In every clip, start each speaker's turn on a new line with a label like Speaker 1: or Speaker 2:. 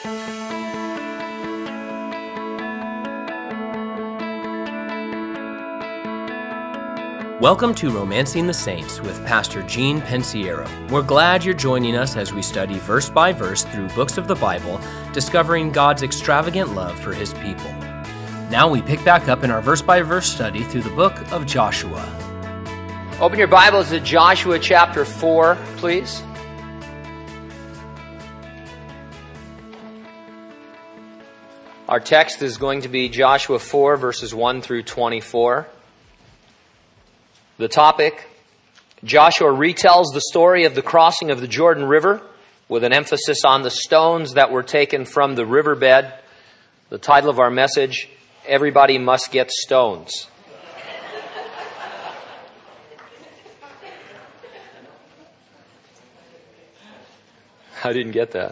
Speaker 1: Welcome to Romancing the Saints with Pastor Gene Pensiero. We're glad you're joining us as we study verse by verse through books of the Bible, discovering God's extravagant love for His people. Now we pick back up in our verse by verse study through the book of Joshua.
Speaker 2: Open your Bibles to Joshua chapter 4, please. Our text is going to be Joshua 4, verses 1 through 24. The topic, Joshua retells the story of the crossing of the Jordan River with an emphasis on the stones that were taken from the riverbed. The title of our message, Everybody Must Get Stones. I didn't get that.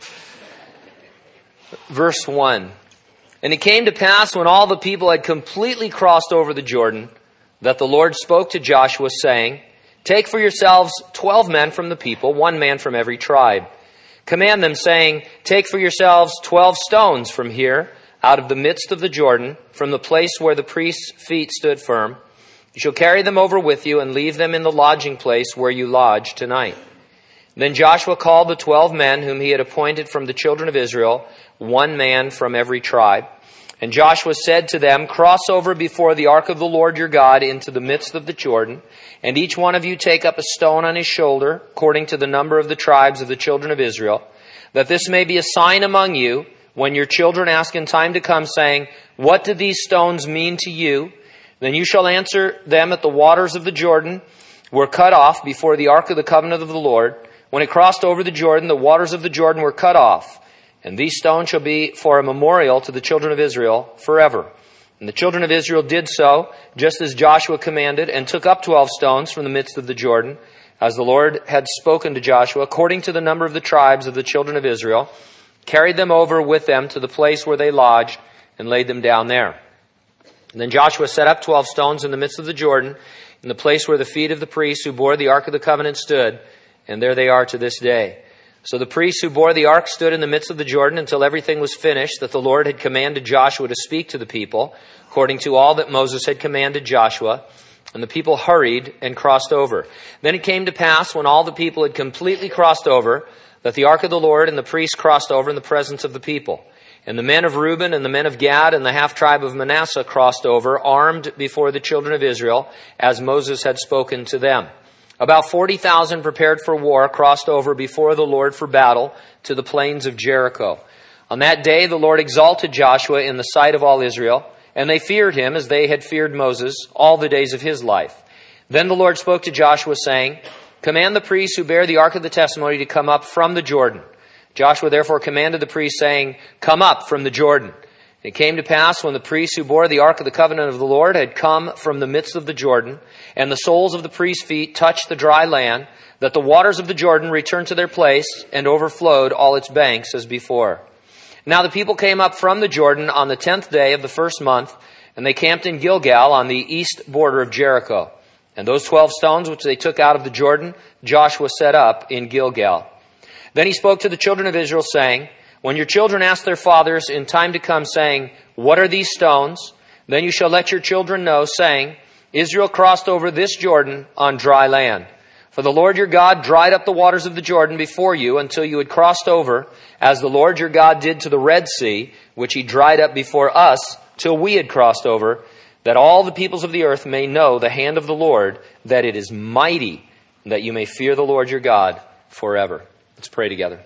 Speaker 2: Verse 1. And it came to pass when all the people had completely crossed over the Jordan, that the Lord spoke to Joshua, saying, Take for yourselves 12 men from the people, 1 man from every tribe. Command them, saying, Take for yourselves 12 stones from here, out of the midst of the Jordan, from the place where the priest's feet stood firm. You shall carry them over with you, and leave them in the lodging place where you lodge tonight. Then Joshua called the 12 men whom he had appointed from the children of Israel, 1 man from every tribe. And Joshua said to them, Cross over before the ark of the Lord your God into the midst of the Jordan, and each one of you take up a stone on his shoulder, according to the number of the tribes of the children of Israel, that this may be a sign among you, when your children ask in time to come, saying, What do these stones mean to you? Then you shall answer them at the waters of the Jordan were cut off before the ark of the covenant of the Lord. When it crossed over the Jordan, the waters of the Jordan were cut off. And these stones shall be for a memorial to the children of Israel forever. And the children of Israel did so, just as Joshua commanded, and took up 12 stones from the midst of the Jordan, as the Lord had spoken to Joshua, according to the number of the tribes of the children of Israel, carried them over with them to the place where they lodged, and laid them down there. And then Joshua set up 12 stones in the midst of the Jordan, in the place where the feet of the priests who bore the ark of the covenant stood, and there they are to this day. So the priests who bore the ark stood in the midst of the Jordan until everything was finished that the Lord had commanded Joshua to speak to the people, according to all that Moses had commanded Joshua. And the people hurried and crossed over. Then it came to pass, when all the people had completely crossed over, that the ark of the Lord and the priests crossed over in the presence of the people. And the men of Reuben and the men of Gad and the half-tribe of Manasseh crossed over, armed before the children of Israel, as Moses had spoken to them. About 40,000 prepared for war crossed over before the Lord for battle to the plains of Jericho. On that day the Lord exalted Joshua in the sight of all Israel, and they feared him as they had feared Moses all the days of his life. Then the Lord spoke to Joshua, saying, Command the priests who bear the ark of the testimony to come up from the Jordan. Joshua therefore commanded the priests, saying, Come up from the Jordan. It came to pass, when the priests who bore the ark of the covenant of the Lord had come from the midst of the Jordan, and the soles of the priests' feet touched the dry land, that the waters of the Jordan returned to their place and overflowed all its banks as before. Now the people came up from the Jordan on the 10th day of the first month, and they camped in Gilgal on the east border of Jericho. And those 12 stones which they took out of the Jordan, Joshua set up in Gilgal. Then he spoke to the children of Israel, saying, When your children ask their fathers in time to come, saying, What are these stones? Then you shall let your children know, saying, Israel crossed over this Jordan on dry land. For the Lord your God dried up the waters of the Jordan before you until you had crossed over, as the Lord your God did to the Red Sea, which he dried up before us till we had crossed over, that all the peoples of the earth may know the hand of the Lord, that it is mighty, and that you may fear the Lord your God forever. Let's pray together.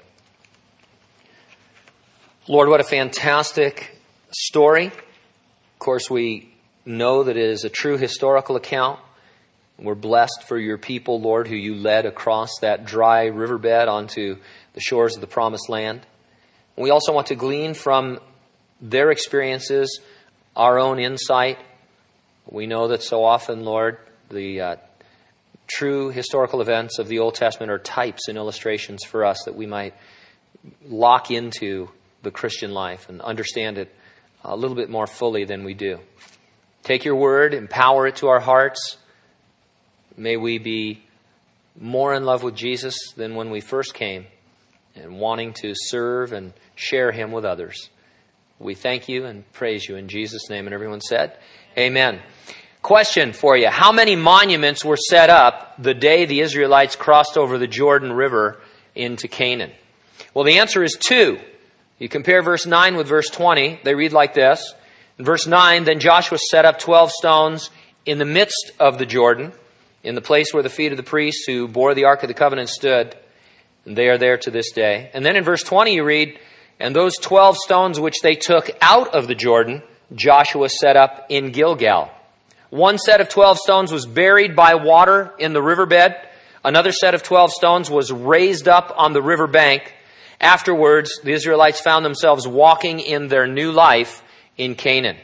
Speaker 2: Lord, what a fantastic story. Of course, we know that it is a true historical account. We're blessed for your people, Lord, who you led across that dry riverbed onto the shores of the promised land. We also want to glean from their experiences our own insight. We know that so often, Lord, the true historical events of the Old Testament are types and illustrations for us that we might lock into the Christian life and understand it a little bit more fully than we do. Take your word, empower it to our hearts. May we be more in love with Jesus than when we first came. and wanting to serve and share Him with others. We thank you and praise you in Jesus' name. And everyone said, amen. Question for you. How many monuments were set up the day the Israelites crossed over the Jordan River into Canaan? Well, the answer is 2. You compare verse 9 with verse 20. They read like this. In verse 9, then Joshua set up 12 stones in the midst of the Jordan, in the place where the feet of the priests who bore the Ark of the Covenant stood. And they are there to this day. And then in verse 20 you read, and those 12 stones which they took out of the Jordan, Joshua set up in Gilgal. One set of 12 stones was buried by water in the riverbed. Another set of 12 stones was raised up on the riverbank. Afterwards, the Israelites found themselves walking in their new life in Canaan.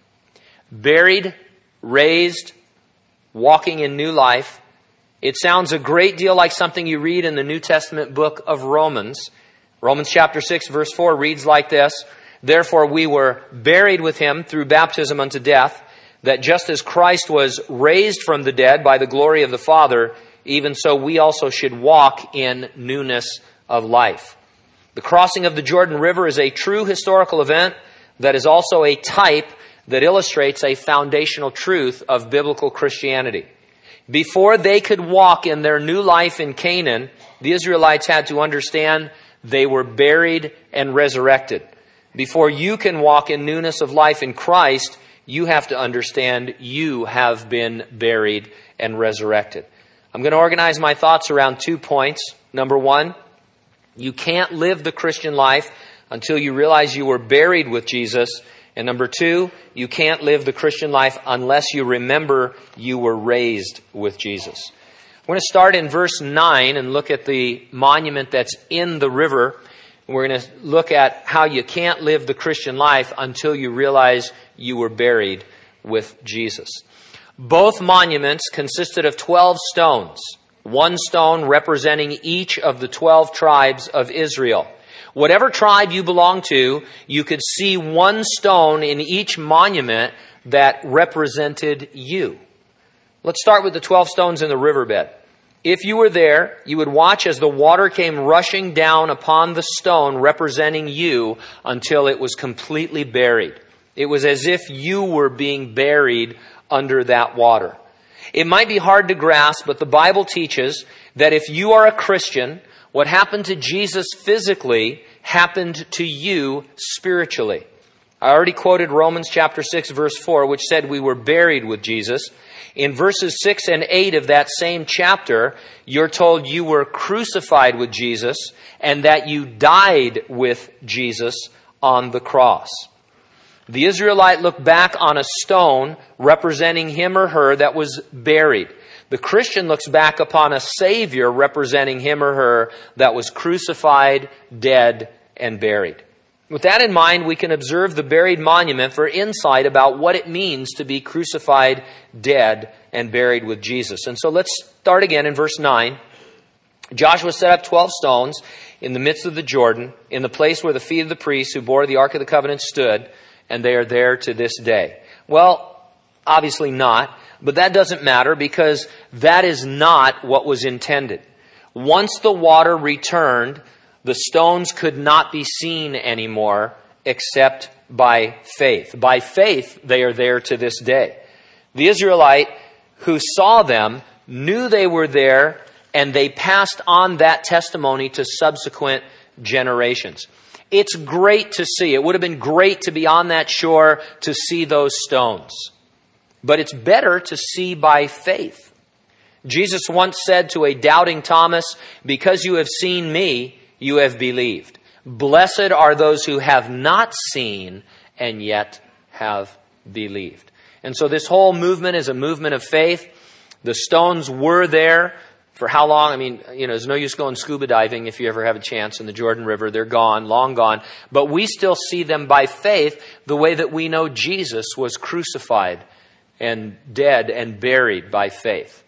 Speaker 2: Buried, raised, walking in new life. It sounds a great deal like something you read in the New Testament book of Romans. Romans chapter 6 verse 4 reads like this, therefore we were buried with Him through baptism unto death, that just as Christ was raised from the dead by the glory of the Father, even so we also should walk in newness of life. The crossing of the Jordan River is a true historical event that is also a type that illustrates a foundational truth of biblical Christianity. Before they could walk in their new life in Canaan, the Israelites had to understand they were buried and resurrected. Before you can walk in newness of life in Christ, you have to understand you have been buried and resurrected. I'm going to organize my thoughts around 2 points. Number 1, you can't live the Christian life until you realize you were buried with Jesus. And number 2, you can't live the Christian life unless you remember you were raised with Jesus. We're going to start in verse 9 and look at the monument that's in the river. We're going to look at how you can't live the Christian life until you realize you were buried with Jesus. Both monuments consisted of 12 stones, one stone representing each of the 12 tribes of Israel. Whatever tribe you belong to, you could see one stone in each monument that represented you. Let's start with the 12 stones in the riverbed. If you were there, you would watch as the water came rushing down upon the stone representing you until it was completely buried. It was as if you were being buried under that water. It might be hard to grasp, but the Bible teaches that if you are a Christian, what happened to Jesus physically happened to you spiritually. I already quoted Romans chapter 6 verse 4, which said we were buried with Jesus. In verses 6 and 8 of that same chapter, you're told you were crucified with Jesus and that you died with Jesus on the cross. The Israelite looked back on a stone representing him or her that was buried. The Christian looks back upon a Savior representing him or her that was crucified, dead, and buried. With that in mind, we can observe the buried monument for insight about what it means to be crucified, dead, and buried with Jesus. And so let's start again in verse 9. Joshua set up 12 stones in the midst of the Jordan, in the place where the feet of the priests who bore the Ark of the Covenant stood, and they are there to this day. Well, obviously not, but that doesn't matter because that is not what was intended. Once the water returned, the stones could not be seen anymore except by faith. By faith, they are there to this day. The Israelite who saw them knew they were there, and they passed on that testimony to subsequent generations. It's great to see. It would have been great to be on that shore to see those stones. But it's better to see by faith. Jesus once said to a doubting Thomas, "Because you have seen me, you have believed. Blessed are those who have not seen and yet have believed." And so this whole movement is a movement of faith. The stones were there for how long? I mean, there's no use going scuba diving if you ever have a chance in the Jordan River. They're gone, long gone. But we still see them by faith the way that we know Jesus was crucified and dead and buried by faith.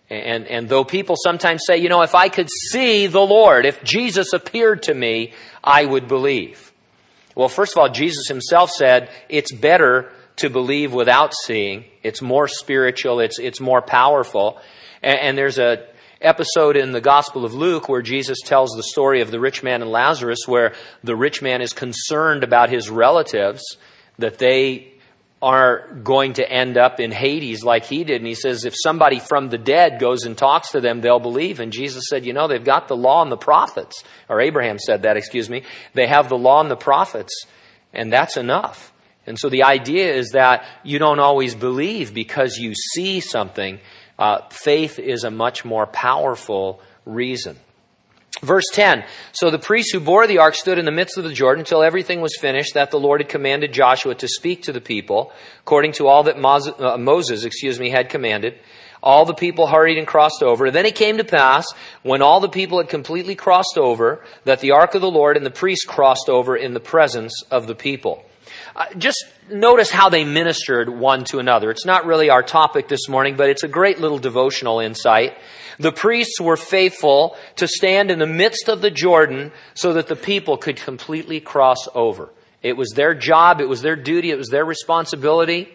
Speaker 2: And though people sometimes say, if I could see the Lord, if Jesus appeared to me, I would believe. Well, first of all, Jesus himself said it's better to believe without seeing. It's more spiritual. It's more powerful. And there's episode in the Gospel of Luke where Jesus tells the story of the rich man and Lazarus, where the rich man is concerned about his relatives, that they are going to end up in Hades like he did. And he says, if somebody from the dead goes and talks to them, they'll believe. And Jesus said, they've got the law and the prophets. Or Abraham said that, They have the law and the prophets, and that's enough. And so the idea is that you don't always believe because you see something. Faith is a much more powerful reason. Verse 10, so the priests who bore the ark stood in the midst of the Jordan until everything was finished that the Lord had commanded Joshua to speak to the people, according to all that Moses had commanded. All the people hurried and crossed over. Then it came to pass, when all the people had completely crossed over, that the ark of the Lord and the priests crossed over in the presence of the people. Just notice how they ministered one to another. It's not really our topic this morning, but it's a great little devotional insight. The priests were faithful to stand in the midst of the Jordan so that the people could completely cross over. It was their job, it was their duty, it was their responsibility.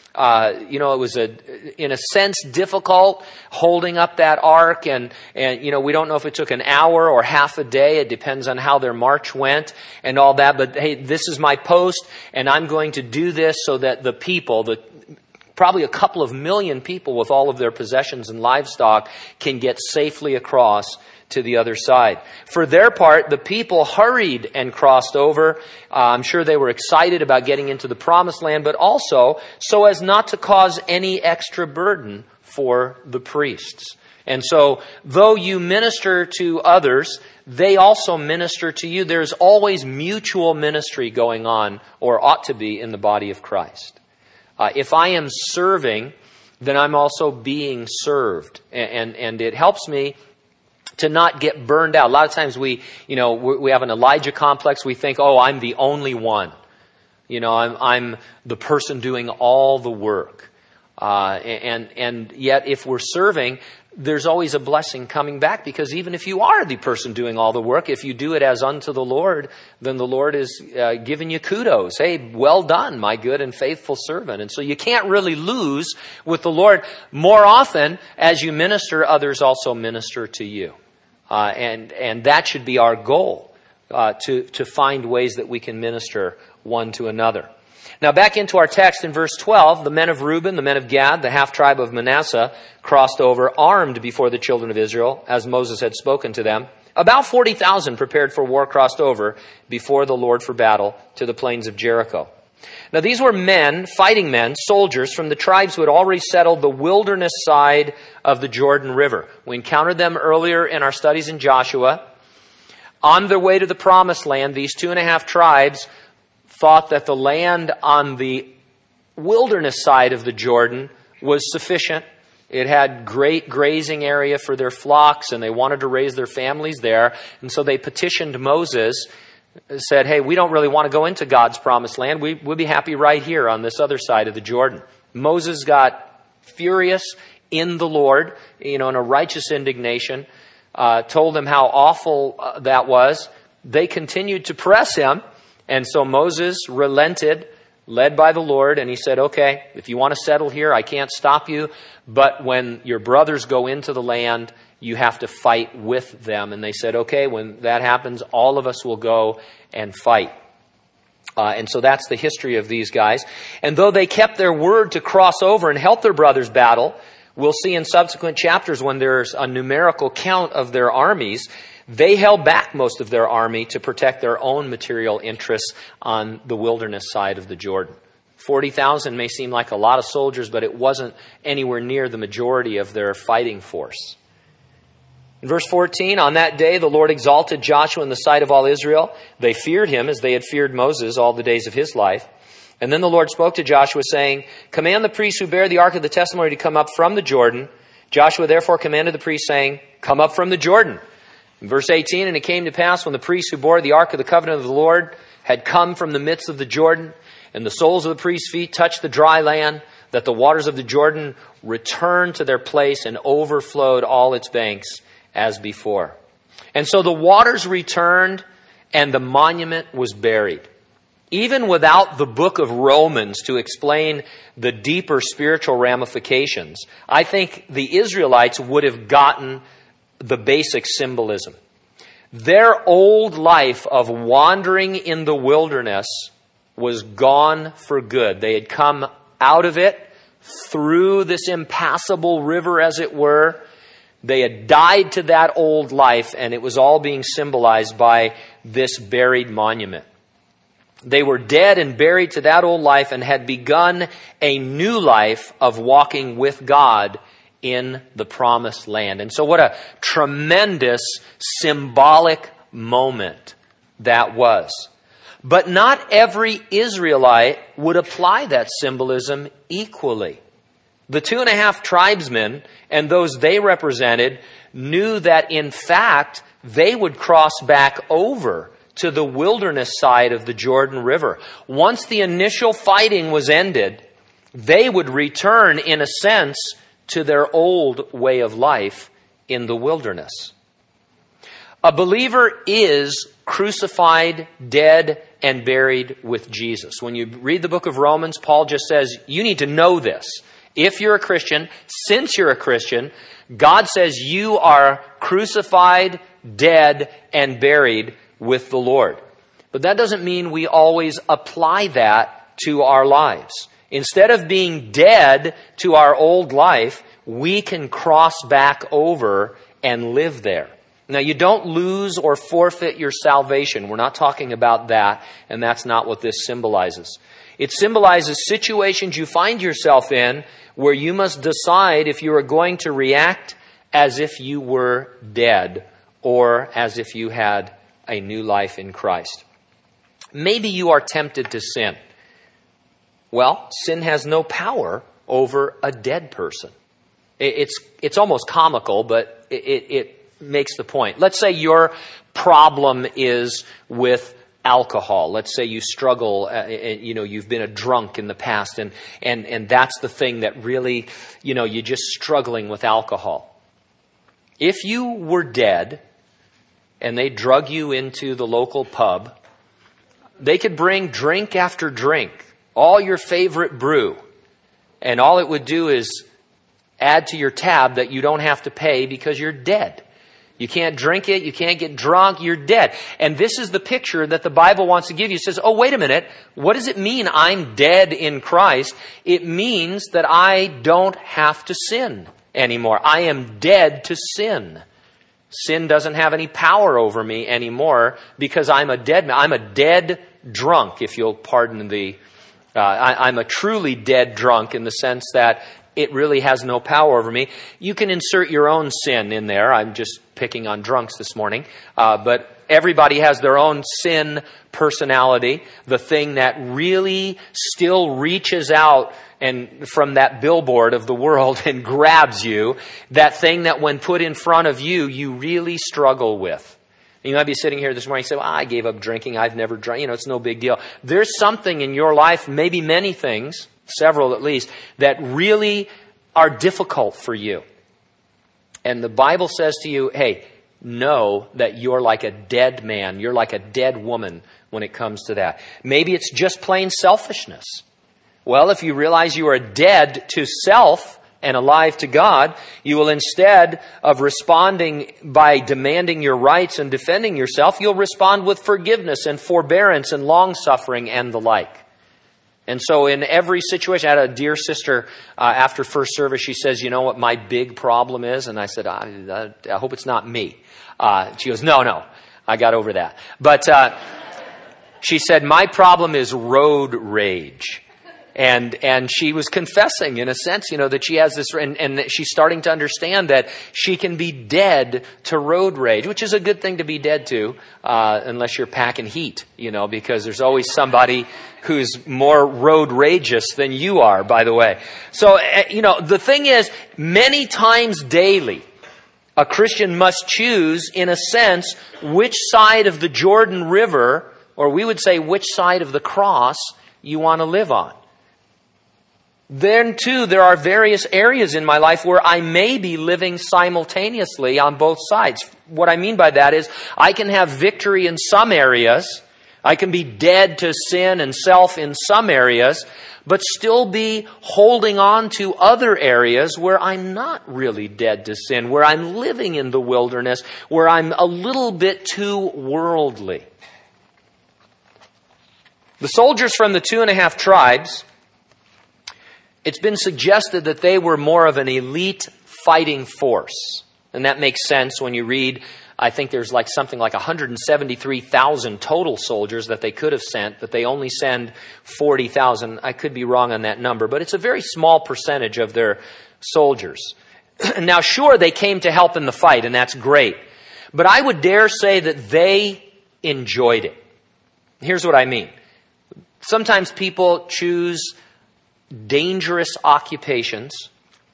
Speaker 2: It was in a sense difficult holding up that ark, and we don't know if it took an hour or half a day. It depends on how their march went and all that. But hey, this is my post, and I'm going to do this so that the people, probably a couple of million people with all of their possessions and livestock, can get safely across to the other side. For their part, the people hurried and crossed over. I'm sure they were excited about getting into the promised land, but also so as not to cause any extra burden for the priests. And so, though you minister to others, they also minister to you. There's always mutual ministry going on, or ought to be, in the body of Christ. If I am serving, then I'm also being served. And it helps me to not get burned out. A lot of times we have an Elijah complex. We think, I'm the only one. I'm the person doing all the work. And yet if we're serving, there's always a blessing coming back, because even if you are the person doing all the work, if you do it as unto the Lord, then the Lord is giving you kudos. Hey, well done, my good and faithful servant. And so you can't really lose with the Lord. More often, as you minister, others also minister to you. And that should be our goal, to find ways that we can minister one to another. Now back into our text in verse 12, the men of Reuben, the men of Gad, the half-tribe of Manasseh crossed over armed before the children of Israel, as Moses had spoken to them. About 40,000 prepared for war crossed over before the Lord for battle to the plains of Jericho. Now these were men, fighting men, soldiers from the tribes who had already settled the wilderness side of the Jordan River. We encountered them earlier in our studies in Joshua. On their way to the promised land, these 2.5 tribes thought that the land on the wilderness side of the Jordan was sufficient. It had great grazing area for their flocks, and they wanted to raise their families there. And so they petitioned Moses, said, hey, we don't really want to go into God's promised land. We'll be happy right here on this other side of the Jordan. Moses got furious in the Lord, in a righteous indignation, told them how awful that was. They continued to press him. And so Moses relented, led by the Lord, and he said, okay, if you want to settle here, I can't stop you. But when your brothers go into the land, you have to fight with them. And they said, okay, when that happens, all of us will go and fight. And so that's the history of these guys. And though they kept their word to cross over and help their brothers battle, we'll see in subsequent chapters when there's a numerical count of their armies, they held back most of their army to protect their own material interests on the wilderness side of the Jordan. 40,000 may seem like a lot of soldiers, but it wasn't anywhere near the majority of their fighting force. In verse 14, on that day the Lord exalted Joshua in the sight of all Israel. They feared him as they had feared Moses all the days of his life. And then the Lord spoke to Joshua, saying, command the priests who bear the ark of the testimony to come up from the Jordan. Joshua therefore commanded the priests, saying, come up from the Jordan. In verse 18, and it came to pass when the priests who bore the ark of the covenant of the Lord had come from the midst of the Jordan, and the soles of the priests' feet touched the dry land, that the waters of the Jordan returned to their place and overflowed all its banks as before. And so the waters returned, and the monument was buried. Even without the book of Romans to explain the deeper spiritual ramifications, I think the Israelites would have gotten the basic symbolism. Their old life of wandering in the wilderness was gone for good. They had come out of it through this impassable river, as it were. They had died to that old life, and it was all being symbolized by this buried monument. They were dead and buried to that old life and had begun a new life of walking with God in the promised land. And so what a tremendous symbolic moment that was. But not every Israelite would apply that symbolism equally. The 2.5 tribesmen and those they represented knew that in fact they would cross back over to the wilderness side of the Jordan River. Once the initial fighting was ended, they would return, in a sense, to their old way of life in the wilderness. A believer is crucified, dead, and buried with Jesus. When you read the book of Romans, Paul just says, you need to know this. If you're a Christian, since you're a Christian, God says you are crucified, dead, and buried with the Lord. But that doesn't mean we always apply that to our lives. Instead of being dead to our old life, we can cross back over and live there. Now, you don't lose or forfeit your salvation. We're not talking about that, and that's not what this symbolizes. It symbolizes situations you find yourself in where you must decide if you are going to react as if you were dead or as if you had a new life in Christ. Maybe you are tempted to sin. Well, sin has no power over a dead person. It's almost comical, but it makes the point. Let's say your problem is with alcohol. Let's say you struggle, you've been a drunk in the past, and that's the thing that really, you're just struggling with alcohol. If you were dead and they drug you into the local pub, they could bring drink after drink, all your favorite brew, and all it would do is add to your tab that you don't have to pay because you're dead. You can't drink it. You can't get drunk. You're dead. And this is the picture that the Bible wants to give you. It says, oh, wait a minute. What does it mean I'm dead in Christ? It means that I don't have to sin anymore. I am dead to sin. Sin doesn't have any power over me anymore because I'm a dead man. I'm a dead drunk, if you'll pardon the... I'm a truly dead drunk in the sense that it really has no power over me. You can insert your own sin in there. I'm just picking on drunks this morning. But everybody has their own sin personality, the thing that really still reaches out and from that billboard of the world and grabs you, that thing that when put in front of you, you really struggle with. And you might be sitting here this morning and say, well, I gave up drinking. I've never drank. It's no big deal. There's something in your life, maybe many things, several at least, that really are difficult for you. And the Bible says to you, hey, know that you're like a dead man. You're like a dead woman when it comes to that. Maybe it's just plain selfishness. Well, if you realize you are dead to self and alive to God, you will, instead of responding by demanding your rights and defending yourself, you'll respond with forgiveness and forbearance and long-suffering and the like. And so in every situation, I had a dear sister after first service, she says, you know what my big problem is? And I said, I hope it's not me. She goes, no, I got over that. But she said, my problem is road rage. And she was confessing, in a sense, that she has this, and that she's starting to understand that she can be dead to road rage, which is a good thing to be dead to, unless you're packing heat, because there's always somebody who's more road rageous than you are, by the way. So, the thing is, many times daily, a Christian must choose, in a sense, which side of the Jordan River, or we would say which side of the cross, you want to live on. Then, too, there are various areas in my life where I may be living simultaneously on both sides. What I mean by that is I can have victory in some areas. I can be dead to sin and self in some areas, but still be holding on to other areas where I'm not really dead to sin, where I'm living in the wilderness, where I'm a little bit too worldly. The soldiers from the 2.5 tribes, it's been suggested that they were more of an elite fighting force. And that makes sense when you read, I think there's something like 173,000 total soldiers that they could have sent, but they only send 40,000. I could be wrong on that number, but it's a very small percentage of their soldiers. Now, sure, they came to help in the fight, and that's great. But I would dare say that they enjoyed it. Here's what I mean. Sometimes people choose dangerous occupations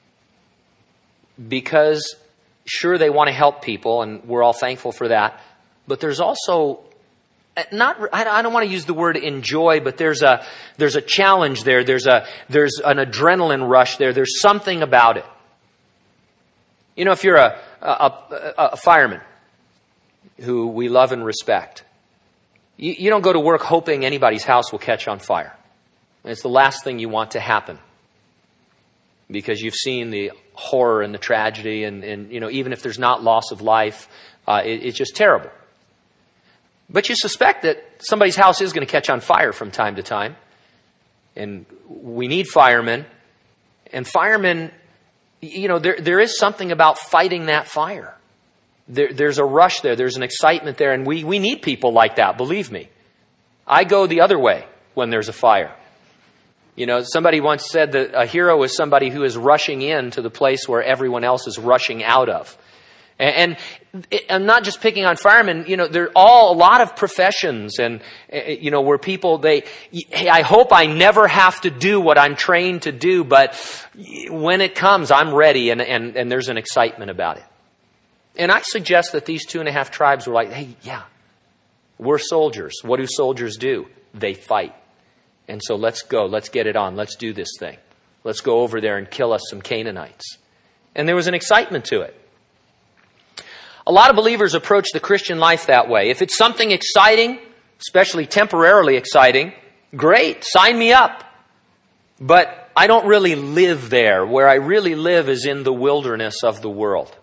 Speaker 2: because, sure, they want to help people, and we're all thankful for that. But there's also I don't want to use the word enjoy, but there's a challenge there. There's an adrenaline rush there. There's something about it. You know, if you're a fireman who we love and respect, you don't go to work hoping anybody's house will catch on fire. It's the last thing you want to happen, because you've seen the horror and the tragedy, and you know, even if there's not loss of life, it's just terrible. But you suspect that somebody's house is going to catch on fire from time to time, and we need firemen. And firemen, you know, there is something about fighting that fire. There's a rush there. There's an excitement there. And we need people like that, believe me. I go the other way when there's a fire. You know, somebody once said that a hero is somebody who is rushing into the place where everyone else is rushing out of. And I'm not just picking on firemen. You know, there are a lot of professions, and you know, where people, hey, I hope I never have to do what I'm trained to do, but when it comes, I'm ready, and there's an excitement about it. And I suggest that these 2.5 tribes were like, hey, yeah, we're soldiers. What do soldiers do? They fight. And so let's go. Let's get it on. Let's do this thing. Let's go over there and kill us some Canaanites. And there was an excitement to it. A lot of believers approach the Christian life that way. If it's something exciting, especially temporarily exciting, great, sign me up. But I don't really live there. Where I really live is in the wilderness of the world.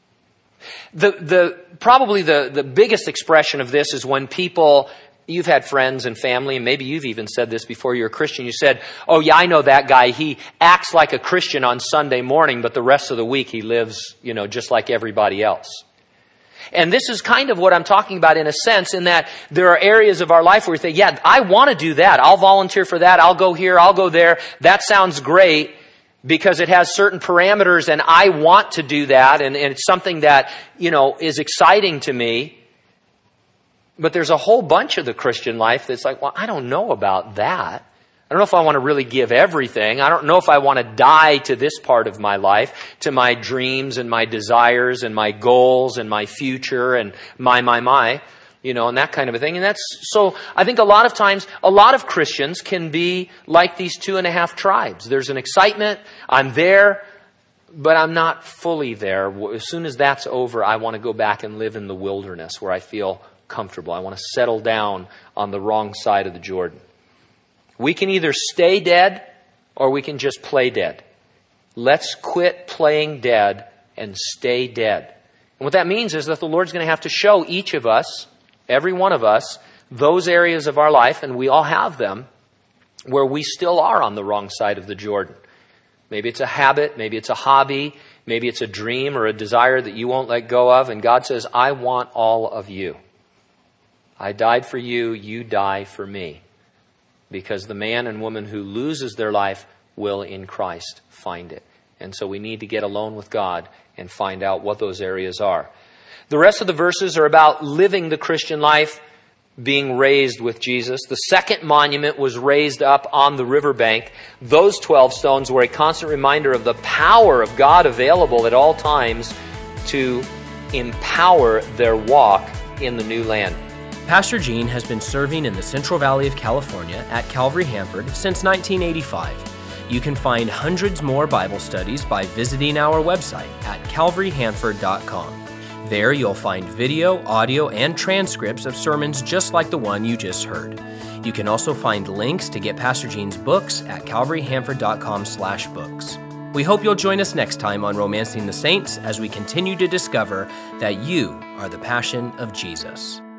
Speaker 2: Probably the biggest expression of this is when people, you've had friends and family, and maybe you've even said this before you're a Christian. You said, oh yeah, I know that guy. He acts like a Christian on Sunday morning, but the rest of the week he lives, you know, just like everybody else. And this is kind of what I'm talking about in a sense, in that there are areas of our life where we think, yeah, I want to do that. I'll volunteer for that. I'll go here. I'll go there. That sounds great because it has certain parameters and I want to do that. And it's something that, you know, is exciting to me. But there's a whole bunch of the Christian life that's like, well, I don't know about that. I don't know if I want to really give everything. I don't know if I want to die to this part of my life, to my dreams and my desires and my goals and my future and my, you know, and that kind of a thing. And that's, so I think a lot of times, a lot of Christians can be like these 2.5 tribes. There's an excitement. I'm there, but I'm not fully there. As soon as that's over, I want to go back and live in the wilderness where I feel comfortable. I want to settle down on the wrong side of the Jordan. We can either stay dead or we can just play dead. Let's quit playing dead and stay dead. And what that means is that the Lord's going to have to show each of us, every one of us, those areas of our life, and we all have them, where we still are on the wrong side of the Jordan. Maybe it's a habit, maybe it's a hobby, maybe it's a dream or a desire that you won't let go of, and God says, I want all of you. I died for you, you die for me. Because the man and woman who loses their life will in Christ find it. And so we need to get alone with God and find out what those areas are. The rest of the verses are about living the Christian life, being raised with Jesus. The second monument was raised up on the riverbank. Those 12 stones were a constant reminder of the power of God available at all times to empower their walk in the new land.
Speaker 1: Pastor Gene has been serving in the Central Valley of California at Calvary Hanford since 1985. You can find hundreds more Bible studies by visiting our website at calvaryhanford.com. There you'll find video, audio, and transcripts of sermons just like the one you just heard. You can also find links to get Pastor Gene's books at calvaryhanford.com/books. We hope you'll join us next time on Romancing the Saints as we continue to discover that you are the passion of Jesus.